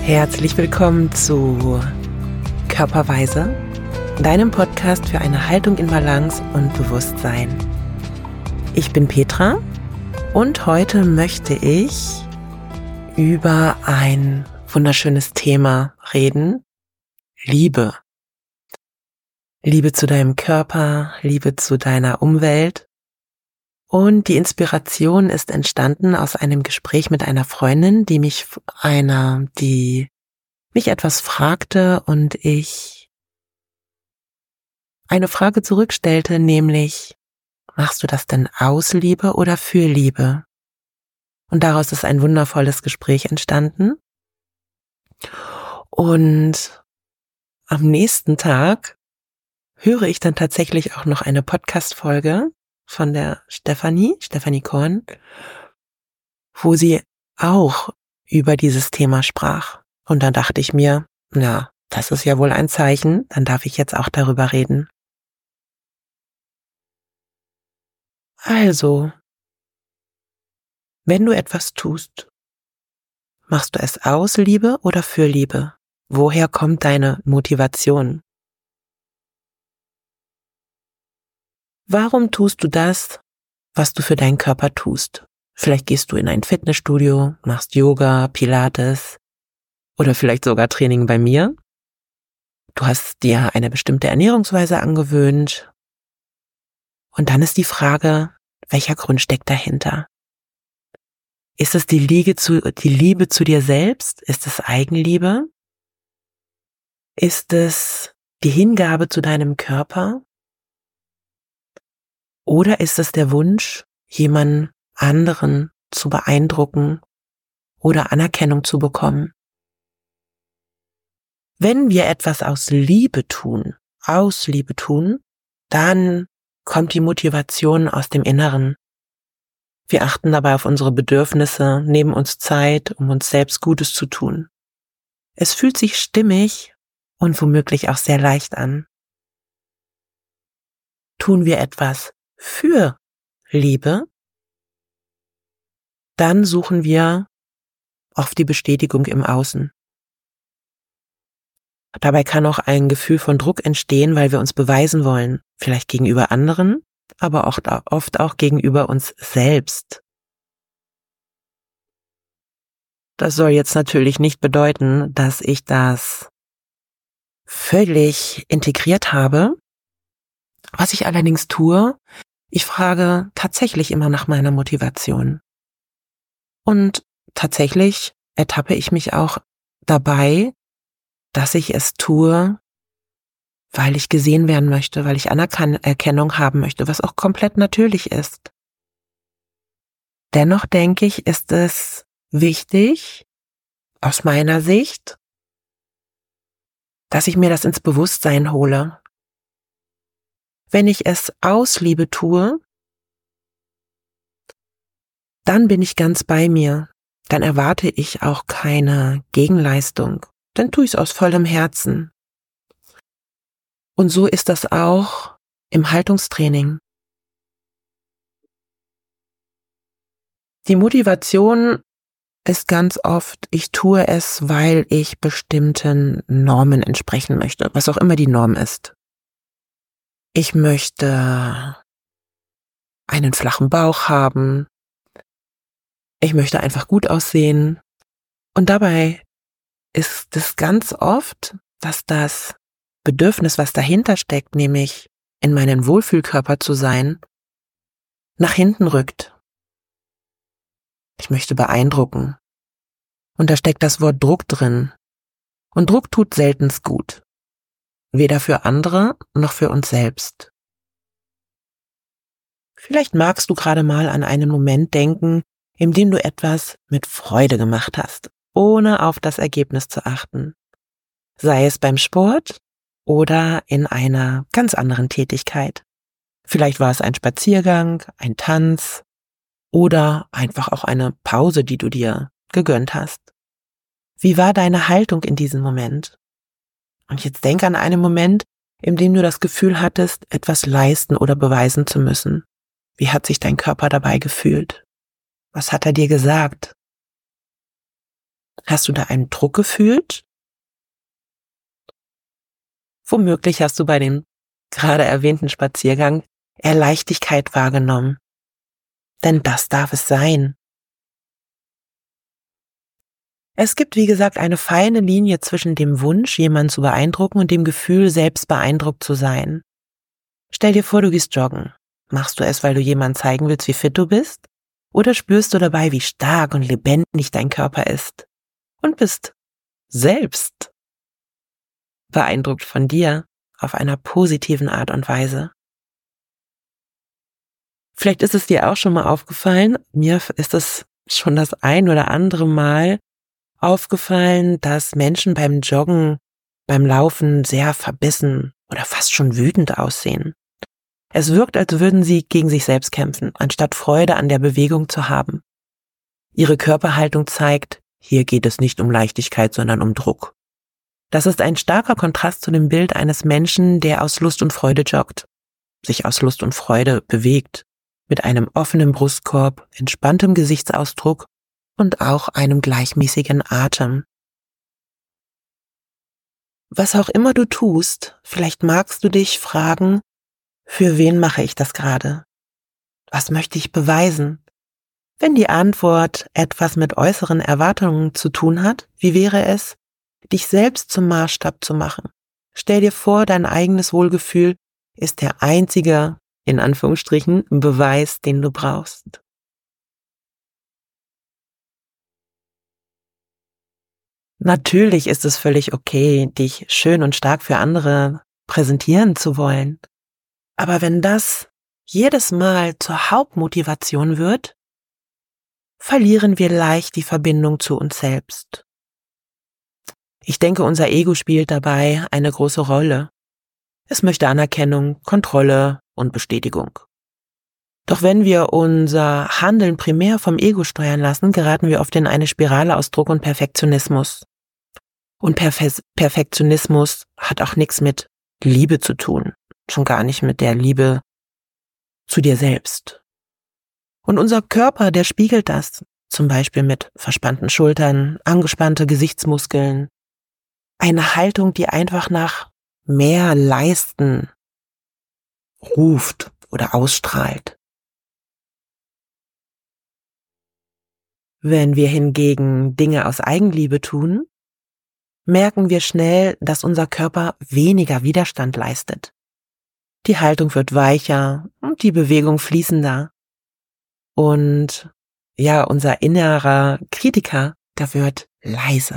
Herzlich willkommen zu Körperweise, deinem Podcast für eine Haltung in Balance und Bewusstsein. Ich bin Petra und heute möchte ich über ein wunderschönes Thema reden: Liebe. Liebe zu deinem Körper, Liebe zu deiner Umwelt. Und die Inspiration ist entstanden aus einem Gespräch mit einer Freundin, die mich etwas fragte und ich eine Frage zurückstellte, nämlich: Machst du das denn aus Liebe oder für Liebe? Und daraus ist ein wundervolles Gespräch entstanden. Und am nächsten Tag höre ich dann tatsächlich auch noch eine Podcast-Folge von der Stefanie Korn, wo sie auch über dieses Thema sprach. Und dann dachte ich mir, na, das ist ja wohl ein Zeichen, dann darf ich jetzt auch darüber reden. Also, wenn du etwas tust, machst du es aus Liebe oder für Liebe? Woher kommt deine Motivation? Warum tust du das, was du für deinen Körper tust? Vielleicht gehst du in ein Fitnessstudio, machst Yoga, Pilates oder vielleicht sogar Training bei mir. Du hast dir eine bestimmte Ernährungsweise angewöhnt. Und dann ist die Frage, welcher Grund steckt dahinter? Ist es die Liebe zu dir selbst? Ist es Eigenliebe? Ist es die Hingabe zu deinem Körper? Oder ist es der Wunsch, jemanden anderen zu beeindrucken oder Anerkennung zu bekommen? Wenn wir etwas aus Liebe tun, dann kommt die Motivation aus dem Inneren. Wir achten dabei auf unsere Bedürfnisse, nehmen uns Zeit, um uns selbst Gutes zu tun. Es fühlt sich stimmig und womöglich auch sehr leicht an. Tun wir etwas für Liebe, dann suchen wir oft die Bestätigung im Außen. Dabei kann auch ein Gefühl von Druck entstehen, weil wir uns beweisen wollen, vielleicht gegenüber anderen, aber oft auch gegenüber uns selbst. Das soll jetzt natürlich nicht bedeuten, dass ich das völlig integriert habe. Was ich allerdings tue, ich frage tatsächlich immer nach meiner Motivation. Und tatsächlich ertappe ich mich auch dabei, dass ich es tue, weil ich gesehen werden möchte, weil ich Anerkennung haben möchte, was auch komplett natürlich ist. Dennoch denke ich, ist es wichtig, aus meiner Sicht, dass ich mir das ins Bewusstsein hole. Wenn ich es aus Liebe tue, dann bin ich ganz bei mir. Dann erwarte ich auch keine Gegenleistung. Dann tue ich es aus vollem Herzen. Und so ist das auch im Haltungstraining. Die Motivation ist ganz oft, ich tue es, weil ich bestimmten Normen entsprechen möchte, was auch immer die Norm ist. Ich möchte einen flachen Bauch haben. Ich möchte einfach gut aussehen. Und dabei ist es ganz oft, dass das Bedürfnis, was dahinter steckt, nämlich in meinem Wohlfühlkörper zu sein, nach hinten rückt. Ich möchte beeindrucken. Und da steckt das Wort Druck drin. Und Druck tut seltenst gut. Weder für andere noch für uns selbst. Vielleicht magst du gerade mal an einen Moment denken, in dem du etwas mit Freude gemacht hast, ohne auf das Ergebnis zu achten. Sei es beim Sport oder in einer ganz anderen Tätigkeit. Vielleicht war es ein Spaziergang, ein Tanz oder einfach auch eine Pause, die du dir gegönnt hast. Wie war deine Haltung in diesem Moment? Und jetzt denk an einen Moment, in dem du das Gefühl hattest, etwas leisten oder beweisen zu müssen. Wie hat sich dein Körper dabei gefühlt? Was hat er dir gesagt? Hast du da einen Druck gefühlt? Womöglich hast du bei dem gerade erwähnten Spaziergang eher Leichtigkeit wahrgenommen. Denn das darf es sein. Es gibt, wie gesagt, eine feine Linie zwischen dem Wunsch, jemanden zu beeindrucken, und dem Gefühl, selbst beeindruckt zu sein. Stell dir vor, du gehst joggen. Machst du es, weil du jemandem zeigen willst, wie fit du bist? Oder spürst du dabei, wie stark und lebendig dein Körper ist? Und bist selbst beeindruckt von dir auf einer positiven Art und Weise. Vielleicht ist es dir auch schon mal aufgefallen, mir ist es schon das ein oder andere Mal aufgefallen, dass Menschen beim Joggen, beim Laufen sehr verbissen oder fast schon wütend aussehen. Es wirkt, als würden sie gegen sich selbst kämpfen, anstatt Freude an der Bewegung zu haben. Ihre Körperhaltung zeigt, hier geht es nicht um Leichtigkeit, sondern um Druck. Das ist ein starker Kontrast zu dem Bild eines Menschen, der aus Lust und Freude joggt, sich aus Lust und Freude bewegt, mit einem offenen Brustkorb, entspanntem Gesichtsausdruck und auch einem gleichmäßigen Atem. Was auch immer du tust, vielleicht magst du dich fragen, für wen mache ich das gerade? Was möchte ich beweisen? Wenn die Antwort etwas mit äußeren Erwartungen zu tun hat, wie wäre es, dich selbst zum Maßstab zu machen? Stell dir vor, dein eigenes Wohlgefühl ist der einzige, in Anführungsstrichen, Beweis, den du brauchst. Natürlich ist es völlig okay, dich schön und stark für andere präsentieren zu wollen. Aber wenn das jedes Mal zur Hauptmotivation wird, verlieren wir leicht die Verbindung zu uns selbst. Ich denke, unser Ego spielt dabei eine große Rolle. Es möchte Anerkennung, Kontrolle und Bestätigung. Doch wenn wir unser Handeln primär vom Ego steuern lassen, geraten wir oft in eine Spirale aus Druck und Perfektionismus. Und Perfektionismus hat auch nichts mit Liebe zu tun, schon gar nicht mit der Liebe zu dir selbst. Und unser Körper, der spiegelt das, zum Beispiel mit verspannten Schultern, angespannte Gesichtsmuskeln, eine Haltung, die einfach nach mehr Leisten ruft oder ausstrahlt. Wenn wir hingegen Dinge aus Eigenliebe tun, merken wir schnell, dass unser Körper weniger Widerstand leistet. Die Haltung wird weicher und die Bewegung fließender. Und ja, unser innerer Kritiker, der wird leise.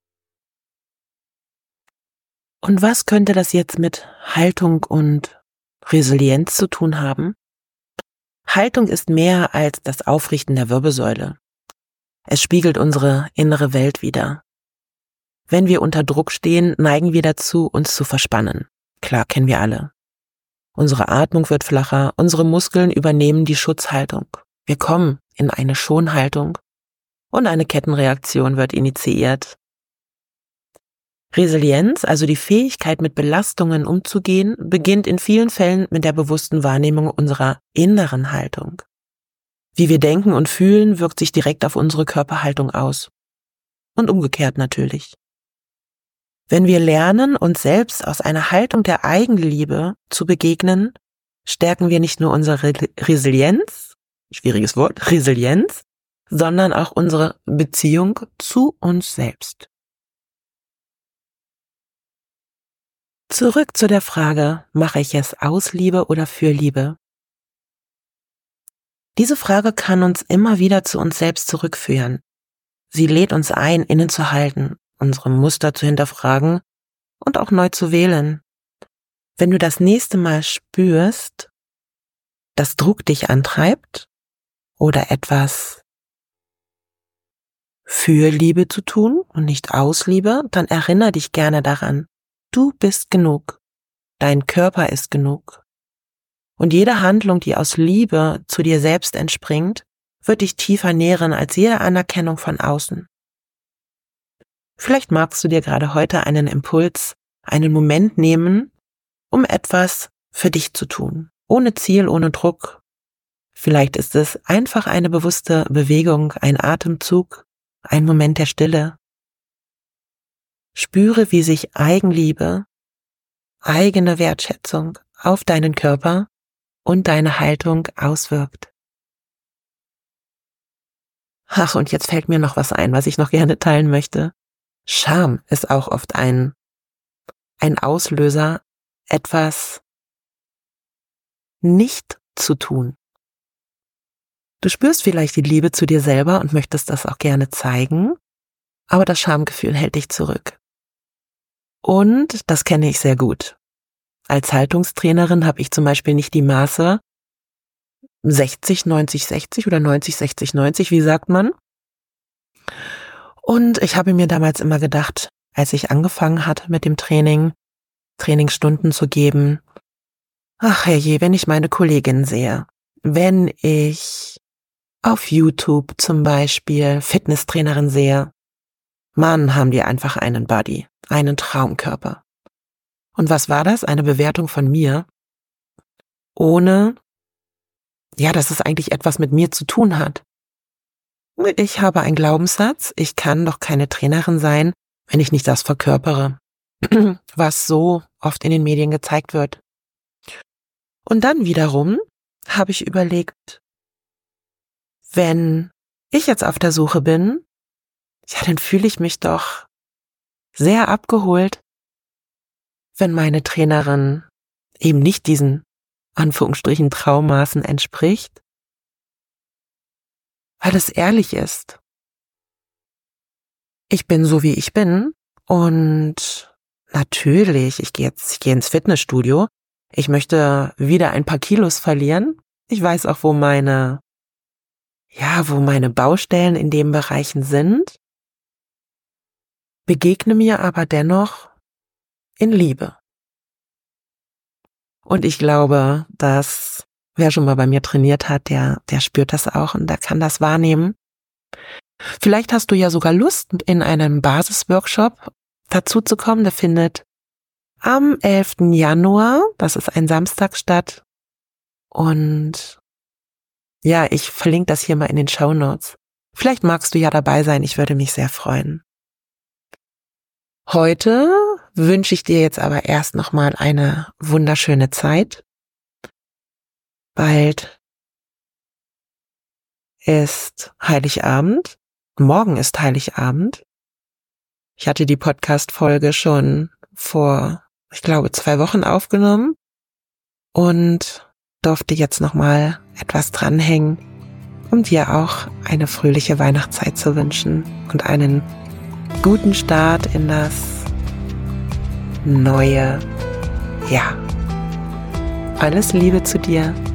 Und was könnte das jetzt mit Haltung und Resilienz zu tun haben? Haltung ist mehr als das Aufrichten der Wirbelsäule. Es spiegelt unsere innere Welt wider. Wenn wir unter Druck stehen, neigen wir dazu, uns zu verspannen. Klar, kennen wir alle. Unsere Atmung wird flacher, unsere Muskeln übernehmen die Schutzhaltung. Wir kommen in eine Schonhaltung und eine Kettenreaktion wird initiiert. Resilienz, also die Fähigkeit, mit Belastungen umzugehen, beginnt in vielen Fällen mit der bewussten Wahrnehmung unserer inneren Haltung. Wie wir denken und fühlen, wirkt sich direkt auf unsere Körperhaltung aus. Und umgekehrt natürlich. Wenn wir lernen, uns selbst aus einer Haltung der Eigenliebe zu begegnen, stärken wir nicht nur unsere Resilienz, schwieriges Wort, Resilienz, sondern auch unsere Beziehung zu uns selbst. Zurück zu der Frage, mache ich es aus Liebe oder für Liebe? Diese Frage kann uns immer wieder zu uns selbst zurückführen. Sie lädt uns ein, innezuhalten, unsere Muster zu hinterfragen und auch neu zu wählen. Wenn du das nächste Mal spürst, dass Druck dich antreibt oder etwas für Liebe zu tun und nicht aus Liebe, dann erinnere dich gerne daran. Du bist genug. Dein Körper ist genug. Und jede Handlung, die aus Liebe zu dir selbst entspringt, wird dich tiefer nähren als jede Anerkennung von außen. Vielleicht magst du dir gerade heute einen Impuls, einen Moment nehmen, um etwas für dich zu tun. Ohne Ziel, ohne Druck. Vielleicht ist es einfach eine bewusste Bewegung, ein Atemzug, ein Moment der Stille Spüre, wie sich Eigenliebe, eigene Wertschätzung auf deinen Körper und deine Haltung auswirkt. Ach, und jetzt fällt mir noch was ein, was ich noch gerne teilen möchte. Scham ist auch oft ein Auslöser, etwas nicht zu tun. Du spürst vielleicht die Liebe zu dir selber und möchtest das auch gerne zeigen, aber das Schamgefühl hält dich zurück. Und das kenne ich sehr gut. Als Haltungstrainerin habe ich zum Beispiel nicht die Maße 60, 90, 60 oder 90, 60, 90, wie sagt man? Und ich habe mir damals immer gedacht, als ich angefangen hatte mit dem Trainingsstunden zu geben, ach herrje, wenn ich meine Kollegin sehe, wenn ich auf YouTube zum Beispiel Fitnesstrainerin sehe, Mann, haben die einfach einen Body, einen Traumkörper. Und was war das? Eine Bewertung von mir, ohne, dass es eigentlich etwas mit mir zu tun hat. Ich habe einen Glaubenssatz, ich kann doch keine Trainerin sein, wenn ich nicht das verkörpere, was so oft in den Medien gezeigt wird. Und dann wiederum habe ich überlegt, wenn ich jetzt auf der Suche bin, dann fühle ich mich doch sehr abgeholt, wenn meine Trainerin eben nicht diesen Anführungsstrichen Traummaßen entspricht, weil es ehrlich ist. Ich bin so, wie ich bin und natürlich, ich gehe ins Fitnessstudio, ich möchte wieder ein paar Kilos verlieren. Ich weiß auch, wo meine Baustellen in den Bereichen sind, begegne mir aber dennoch in Liebe. Und ich glaube, dass wer schon mal bei mir trainiert hat, der spürt das auch und der kann das wahrnehmen. Vielleicht hast du ja sogar Lust, in einem Basisworkshop dazu zu kommen. Der findet am 11. Januar, das ist ein Samstag, statt. Und ja, ich verlinke das hier mal in den Shownotes. Vielleicht magst du ja dabei sein, ich würde mich sehr freuen. Heute wünsche ich dir jetzt aber erst nochmal eine wunderschöne Zeit. Bald ist Heiligabend. Morgen ist Heiligabend. Ich hatte die Podcast-Folge schon vor, ich glaube, 2 Wochen aufgenommen und durfte jetzt nochmal etwas dranhängen, um dir auch eine fröhliche Weihnachtszeit zu wünschen und einen guten Start in das neue Jahr. Alles Liebe zu dir.